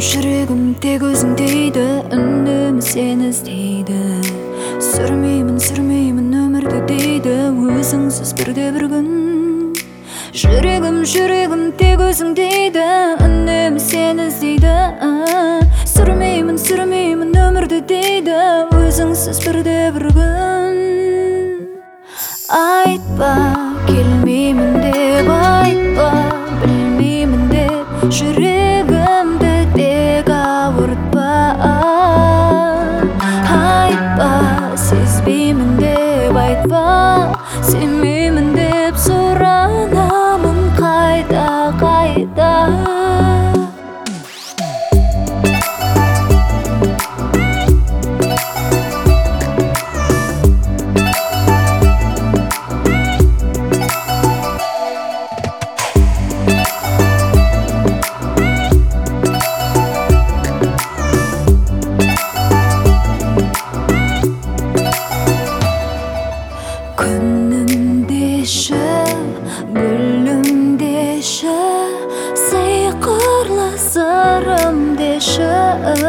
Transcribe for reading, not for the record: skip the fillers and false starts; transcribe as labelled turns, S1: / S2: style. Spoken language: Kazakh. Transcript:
S1: жүрегім тек өзің дейді, үнемі сені іздейді. Сүрмеймін өмірді дейді, өзіңсіз бірде-бір күн. Жүрегім тек өзің дейді, үнемі сені іздейді. Сүрмеймін өмірді дейді, өзіңсіз бірде-бір күн. Айтпа, келмеймін деп айтпа, білмеймін деп жүрегімді тек ауыртпа. Айтпа, сезбеймін деп айтпа, сенбеймін деп сұранамын қайта. Күнім деші, гүлім деші, сиқырлы сырым деші.